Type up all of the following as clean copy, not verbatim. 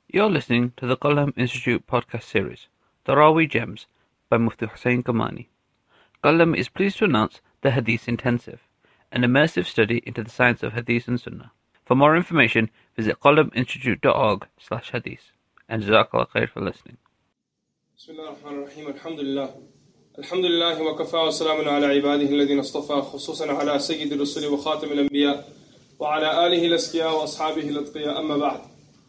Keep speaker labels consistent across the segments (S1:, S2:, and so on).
S1: You're listening to the Qalam Institute podcast series, Taraweeh Gems by Mufti Hussain Kamani. Qalam is pleased to announce the Hadith Intensive, an immersive study into the science of Hadith and Sunnah. For more information, visit qalaminstitute.org/hadith. And Jazakallah khair for listening.
S2: Bismillah ar-Rahman ar-Rahim. Alhamdulillah. Alhamdulillah wa kafa wa salamun ala ibadihi alladhina istafa khususan ala sayyidi rusuli wa khatam al-anbiya wa ala alihi al-askiya wa ashabihi al-atqiya amma ba'd.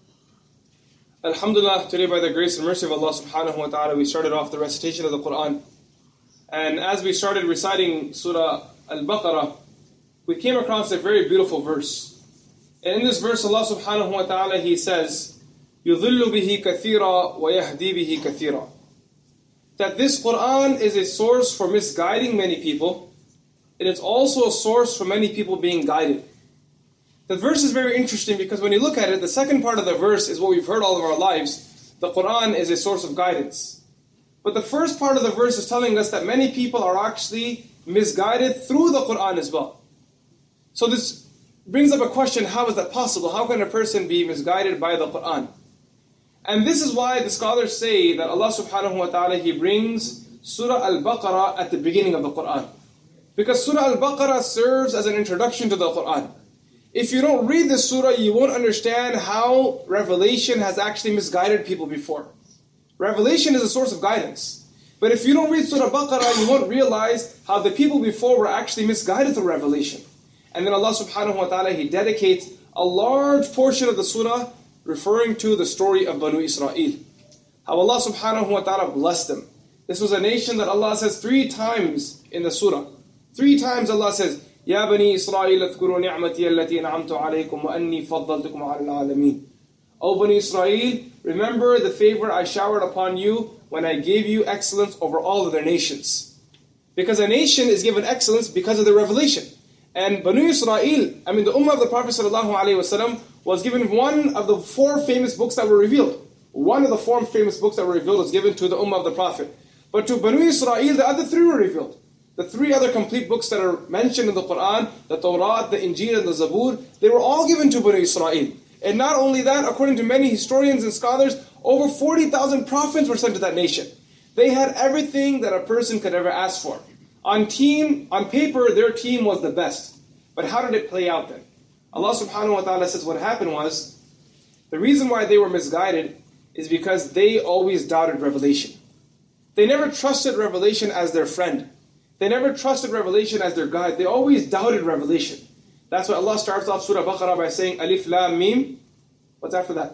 S2: Alhamdulillah, today by the grace and mercy of Allah subhanahu wa ta'ala, we started off the recitation of the Quran. And as we started reciting Surah Al-Baqarah, we came across a very beautiful verse. And in this verse, Allah subhanahu wa ta'ala, He says, يُضِلُّ بِهِ كَثِيرًا وَيَهْدِي بِهِ كَثِيرًا. That this Quran is a source for misguiding many people. It is also a source for many people being guided. The verse is very interesting because when you look at it, the second part of the verse is what we've heard all of our lives. The Quran is a source of guidance. But the first part of the verse is telling us that many people are actually misguided through the Quran as well. So this brings up a question, how is that possible? How can a person be misguided by the Quran? And this is why the scholars say that Allah subhanahu wa ta'ala, He brings Surah Al-Baqarah at the beginning of the Quran. Because Surah Al-Baqarah serves as an introduction to the Quran. If you don't read this surah, you won't understand how revelation has actually misguided people before. Revelation is a source of guidance. But if you don't read Surah Baqarah, you won't realize how the people before were actually misguided through revelation. And then Allah subhanahu wa ta'ala, He dedicates a large portion of the surah referring to the story of Banu Israel. How Allah subhanahu wa ta'ala blessed them. This was a nation that Allah says 3 times in the surah. 3 times Allah says, يا بني إسرائيل اذكروا نعمتي التي أنعمت عليكم وأني فضلتكم على العالمين. O Bani Israel, remember the favor I showered upon you when I gave you excellence over all other nations. Because a nation is given excellence because of the revelation. And Banu Israel, the Ummah of the Prophet ﷺ was given one of the 4 famous books that were revealed. One of the 4 famous books that were revealed was given to the Ummah of the Prophet. But to Banu Israel, the other 3 were revealed. The 3 other complete books that are mentioned in the Quran, the Torah, the Injil, and the Zabur, they were all given to Banu Israel. And not only that, according to many historians and scholars, over 40,000 prophets were sent to that nation. They had everything that a person could ever ask for. On paper, their team was the best. But how did it play out then? Allah subhanahu wa ta'ala says what happened was, the reason why they were misguided is because they always doubted revelation. They never trusted revelation as their friend. They never trusted revelation as their guide. They always doubted revelation. That's why Allah starts off Surah Baqarah by saying, Alif Lam Mim. What's after that?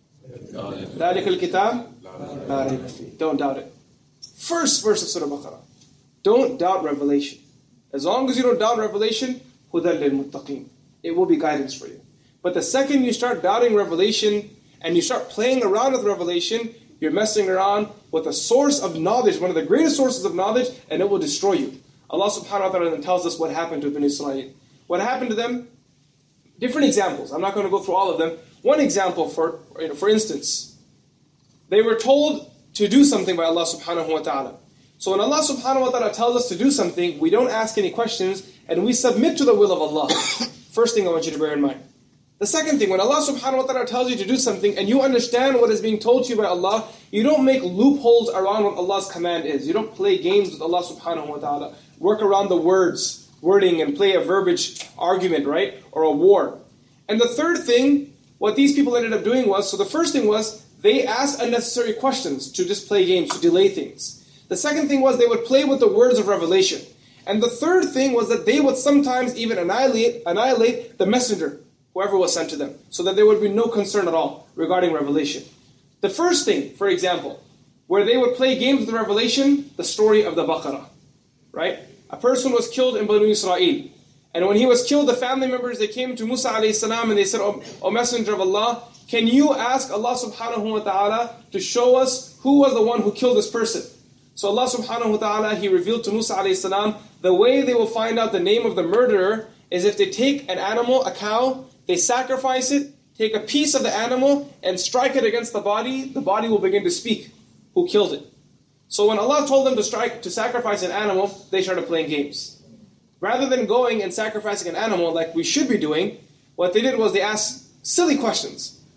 S2: ذَلِكَ الْكِتَابِ لَا رَيْبَ فِيهِ. Don't doubt it. First verse of Surah Baqarah. Don't doubt revelation. As long as you don't doubt revelation, هُدًى لِلْمُتَّقِينَ. It will be guidance for you. But the second you start doubting revelation and you start playing around with revelation, you're messing around with a source of knowledge, one of the greatest sources of knowledge, and it will destroy you. Allah subhanahu wa ta'ala then tells us what happened to Bani Israel. What happened to them? Different examples. I'm not going to go through all of them. One example, for instance, they were told to do something by Allah subhanahu wa ta'ala. So when Allah subhanahu wa ta'ala tells us to do something, we don't ask any questions, and we submit to the will of Allah. First thing I want you to bear in mind. The second thing, when Allah subhanahu wa ta'ala tells you to do something and you understand what is being told to you by Allah, you don't make loopholes around what Allah's command is. You don't play games with Allah subhanahu wa ta'ala. Work around the wording and play a verbiage argument, right? Or a war. And the third thing, what these people ended up doing was, so the first thing was, they asked unnecessary questions to just play games, to delay things. The second thing was, they would play with the words of revelation. And the third thing was that they would sometimes even annihilate the messenger, whoever was sent to them, so that there would be no concern at all regarding revelation. The first thing, for example, where they would play games with the revelation, the story of the Baqarah, right? A person was killed in Banu Israel. And when he was killed, the family members, they came to Musa alayhi salam and they said, O Messenger of Allah, can you ask Allah subhanahu wa ta'ala to show us who was the one who killed this person? So Allah subhanahu wa ta'ala, He revealed to Musa alayhi salam, the way they will find out the name of the murderer is if they take an animal, a cow, they sacrifice it, take a piece of the animal and strike it against the body will begin to speak who killed it. So when Allah told them to sacrifice an animal, they started playing games. Rather than going and sacrificing an animal like we should be doing, what they did was they asked silly questions.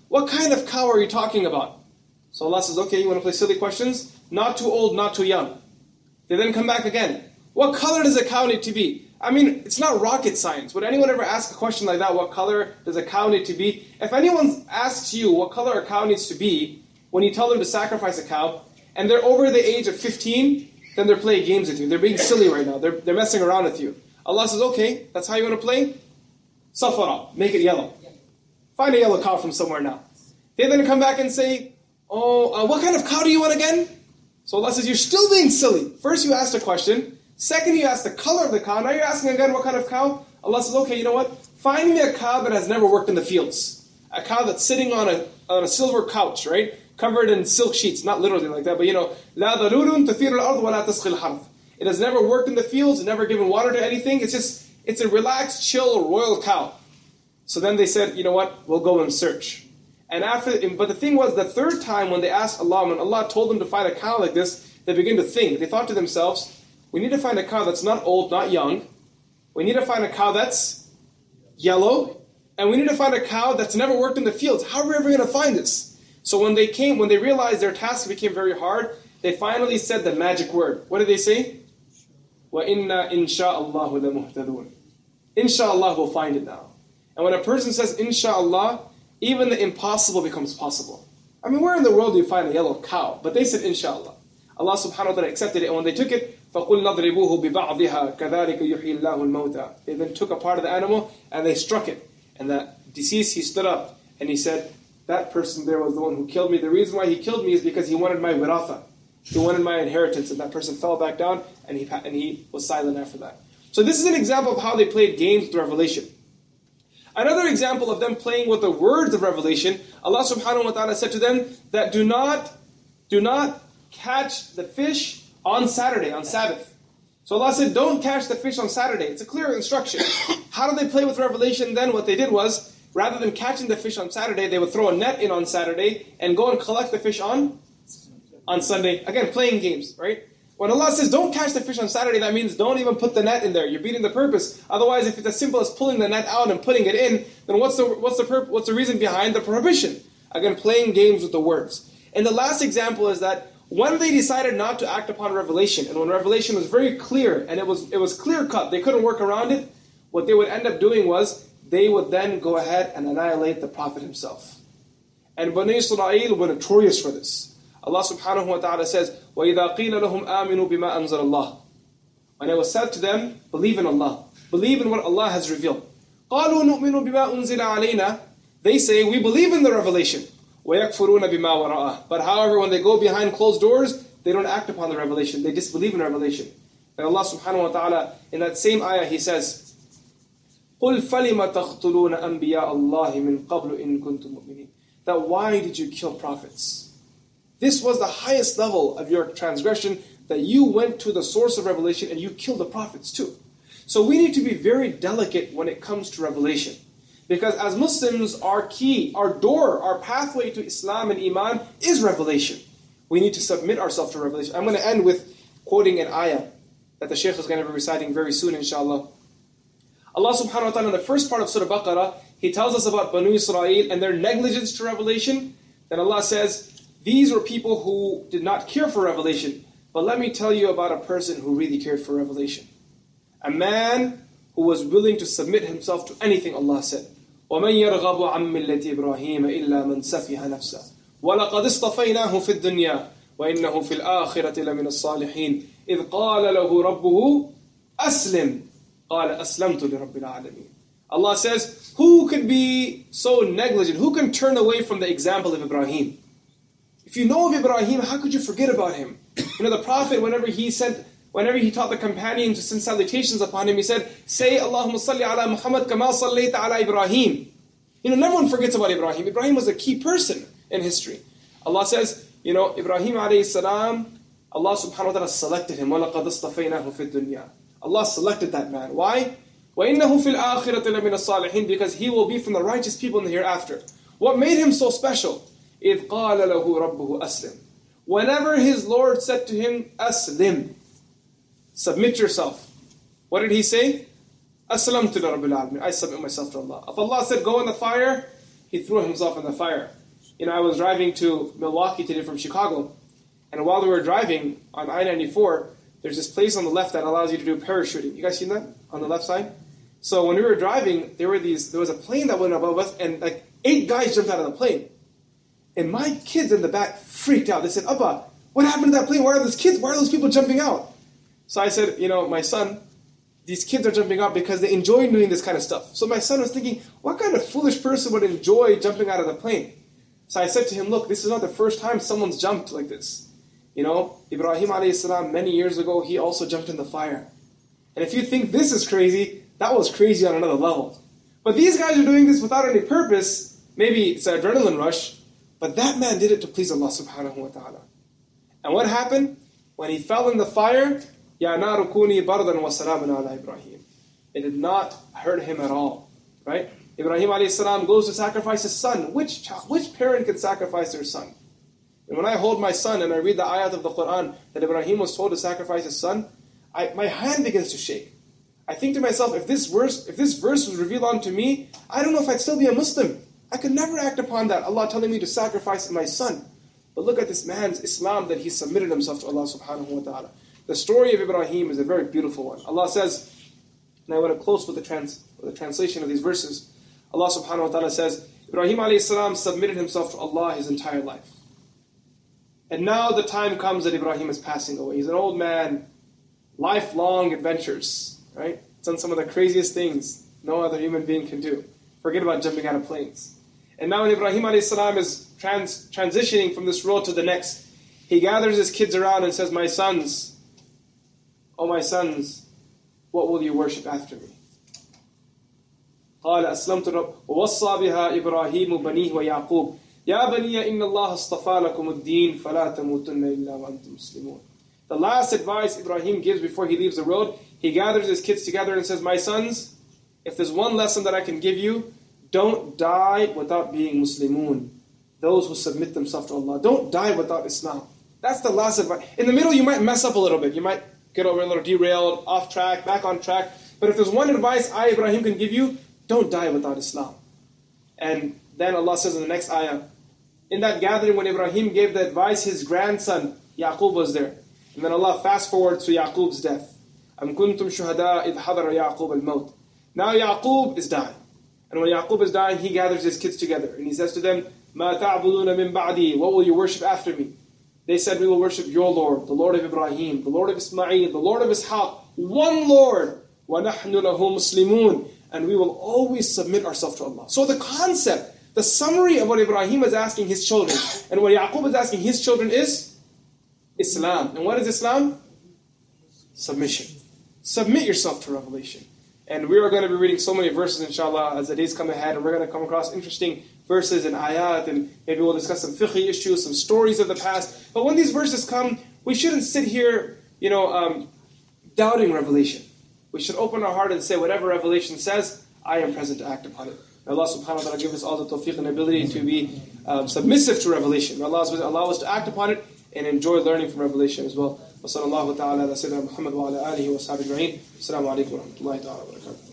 S2: what kind of cow are you talking about? So Allah says, okay, you want to play silly questions? Not too old, not too young. They then come back again. What color does a cow need to be? I mean, it's not rocket science. Would anyone ever ask a question like that? What color does a cow need to be? If anyone asks you what color a cow needs to be, when you tell them to sacrifice a cow, and they're over the age of 15, then they're playing games with you. They're being silly right now. They're messing around with you. Allah says, okay, that's how you want to play? Safara, make it yellow. Find a yellow cow from somewhere now. They then come back and say, what kind of cow do you want again? So Allah says, you're still being silly. First you asked a question. Second you asked the color of the cow. Now you're asking again what kind of cow? Allah says, okay, you know what? Find me a cow that has never worked in the fields. A cow that's sitting on a silver couch, right? Covered in silk sheets. Not literally like that, but you know, لَا ضَلُولٌ تَثِيرُ الْأَرْضُ وَلَا تَسْقِي الْحَرْثِ. It has never worked in the fields, never given water to anything. It's a relaxed, chill, royal cow. So then they said, you know what? We'll go and search. But the thing was, the third time when they asked Allah, when Allah told them to find a cow like this, they began to think. They thought to themselves, we need to find a cow that's not old, not young. We need to find a cow that's yellow. And we need to find a cow that's never worked in the fields. How are we ever going to find this? So when they realized their task became very hard, they finally said the magic word. What did they say? وَإِنَّا إِنْ شَاءَ اللَّهُ لَمُهْتَدُونَ. Inshallah, we'll find it now. And when a person says inshallah, even the impossible becomes possible. I mean, where in the world do you find a yellow cow? But they said inshallah. Allah subhanahu wa ta'ala accepted it, and when they took it, فَقُلْ نَضْرِبُوهُ بِبَعْضِهَا كَذَلِكَ يُحْيِي اللَّهُ الْمَوْتَى. They then took a part of the animal, and they struck it. And that deceased, he stood up, and he said, that person there was the one who killed me. The reason why he killed me is because he wanted my wiratha. He wanted my inheritance. And that person fell back down, and he was silent after that. So this is an example of how they played games with revelation. Another example of them playing with the words of revelation, Allah subhanahu wa ta'ala said to them that do not catch the fish on Saturday, on Sabbath. So Allah said, don't catch the fish on Saturday. It's a clear instruction. How did they play with revelation then? What they did was, rather than catching the fish on Saturday, they would throw a net in on Saturday and go and collect the fish on Sunday. Again, playing games, right? When Allah says, don't catch the fish on Saturday, that means don't even put the net in there. You're beating the purpose. Otherwise, if it's as simple as pulling the net out and putting it in, then what's the reason behind the prohibition? Again, playing games with the words. And the last example is that when they decided not to act upon revelation, and when revelation was very clear, and it was clear-cut, they couldn't work around it, what they would end up doing was, they would then go ahead and annihilate the Prophet himself. And Bani Israel were notorious for this. Allah subhanahu wa ta'ala says, وَإِذَا قِيلَ لَهُمْ آمِنُوا بِمَا أَنزَلَ اللَّهِ. When it was said to them, believe in Allah. Believe in what Allah has revealed. قَالُوا نُؤْمِنُ بِمَا أُنزِلَ عَلَيْنَا. They say, we believe in the revelation. وَيَكْفُرُونَ بِمَا وَرَاءَهُ. But however, when they go behind closed doors, they don't act upon the revelation. They disbelieve in revelation. And Allah subhanahu wa ta'ala, in that same ayah, He says, قُلْ فَلِمَ تَقْتُلُونَ أَنْبِيَاءَ اللَّهِ مِنْ قَبْلُ إِن كُنْتُم مُؤْمِنِينَ. That why did you kill prophets? This was the highest level of your transgression, that you went to the source of revelation and you killed the prophets too. So we need to be very delicate when it comes to revelation. Because as Muslims, our key, our door, our pathway to Islam and Iman is revelation. We need to submit ourselves to revelation. I'm going to end with quoting an ayah that the Shaykh is going to be reciting very soon, inshallah. Allah subhanahu wa ta'ala, in the first part of Surah Baqarah, He tells us about Banu Israel and their negligence to revelation. Then Allah says, these were people who did not care for revelation. But let me tell you about a person who really cared for revelation. A man who was willing to submit himself to anything Allah said. وَمَنْ يَرْغَبُ عَنْ مِلَّةِ إِبْرَاهِيمَ إِلَّا مَنْ سَفِهَ نَفْسَهُ وَلَقَدْ اصْطَفَيْنَاهُ فِي الدُّنْيَا وَإِنَّهُ فِي الْآخِرَةِ لَمِنَ الصَّالِحِينَ إِذْ قَالَ لَهُ رَبُّهُ أَسْلِمْ قَالَ أَسْلَمْتُ لِرَبِّ الْعَالَمِينَ. Allah says, who could be so negligent? Who can turn away from the example of Ibrahim? If you know of Ibrahim, how could you forget about him? You know, the Prophet, whenever he taught the companions to send salutations upon him, he said, say, Allahumma salli ala Muhammad kama sallayta ala Ibrahim. You know, no one forgets about Ibrahim. Ibrahim was a key person in history. Allah says, you know, Ibrahim alayhi salam, Allah subhanahu wa ta'ala selected him. وَلَقَدْ اصْطَفَيْنَاهُ فِي الدُّنْيَا. Allah selected that man. Why? وَإِنَّهُ فِي الْآخِرَةِ لَمِنَ الصَّالِحِينَ. Because he will be from the righteous people in the hereafter. What made him so special? إِذْ قَالَ لَهُ رَبُّهُ أَسْلِمْ. Whenever his Lord said to him, Aslim, submit yourself. What did he say? Aslamtu li Rabbil Alamin. I submit myself to Allah. If Allah said, go in the fire, he threw himself in the fire. I was driving to Milwaukee today from Chicago, and while we were driving on I-94, there's this place on the left that allows you to do parachuting. You guys seen that on the left side? So when we were driving, there was a plane that went above us, and like 8 guys jumped out of the plane. And my kids in the back freaked out. They said, Abba, what happened to that plane? Why are those kids? Why are those people jumping out? So I said, my son, these kids are jumping out because they enjoy doing this kind of stuff. So my son was thinking, what kind of foolish person would enjoy jumping out of the plane? So I said to him, look, this is not the first time someone's jumped like this. Ibrahim alayhi salam, many years ago, he also jumped in the fire. And if you think this is crazy, that was crazy on another level. But these guys are doing this without any purpose. Maybe it's an adrenaline rush, but that man did it to please Allah subhanahu wa ta'ala. And what happened? When he fell in the fire, Ya naru kuni bardan wa salaman ala Ibrahim. It did not hurt him at all. Right? Ibrahim alayhi salam goes to sacrifice his son. Which parent can sacrifice their son? And when I hold my son and I read the ayat of the Quran that Ibrahim was told to sacrifice his son, my hand begins to shake. I think to myself, if this verse was revealed unto me, I don't know if I'd still be a Muslim. I could never act upon that, Allah telling me to sacrifice my son. But look at this man's Islam, that he submitted himself to Allah subhanahu wa ta'ala. The story of Ibrahim is a very beautiful one. Allah says, and I want to close with the translation of these verses. Allah subhanahu wa ta'ala says, Ibrahim alayhi salam submitted himself to Allah his entire life. And now the time comes that Ibrahim is passing away. He's an old man, lifelong adventures, right? Done some of the craziest things no other human being can do. Forget about jumping out of planes. And now when Ibrahim alayhi salam is transitioning from this world to the next, he gathers his kids around and says, my sons, what will you worship after me? قال أسلمت رب ووصى بها إبراهيم بنيه ويعقوب يا بني إن الله اصطفى لكم الدين فلا تموتن إلا وأنتم مسلمون. The last advice Ibrahim gives before he leaves the world, he gathers his kids together and says, my sons, if there's one lesson that I can give you, don't die without being Muslimun. Those who submit themselves to Allah. Don't die without Islam. That's the last advice. In the middle, you might mess up a little bit. You might get over a little derailed, off track, back on track. But if there's one advice I, Ibrahim, can give you, don't die without Islam. And then Allah says in the next ayah, in that gathering when Ibrahim gave the advice, his grandson, Yaqub, was there. And then Allah fast forwards to Yaqub's death. أَمْ كُنْتُمْ شُهَدَاءَ إِذْ حَضَرَ يَعْقُوبَ الْمَوْتِ. Now Yaqub is dying. And when Yaqub is dying, he gathers his kids together. And he says to them, مَا تَعْبُدُونَ مِن بَعْدِي. What will you worship after me? They said, we will worship your Lord, the Lord of Ibrahim, the Lord of Ismail, the Lord of Ishaq. One Lord. وَنَحْنُ لَهُ مُسْلِمُونَ. And we will always submit ourselves to Allah. So the concept, the summary of what Ibrahim is asking his children, and what Yaqub is asking his children is Islam. And what is Islam? Submission. Submit yourself to revelation. And we are going to be reading so many verses, inshallah, as the days come ahead, and we're going to come across interesting verses and ayat, and maybe we'll discuss some fiqh issues, some stories of the past. But when these verses come, we shouldn't sit here, doubting revelation. We should open our heart and say, whatever revelation says, I am present to act upon it. May Allah subhanahu wa ta'ala give us all the tawfiq and ability to be submissive to revelation. May Allah allow us to act upon it and enjoy learning from revelation as well. وصلى الله تعالى على سيدنا محمد وعلى آله وصحبه أجمعين. السلام عليكم ورحمة الله تعالى وبركاته.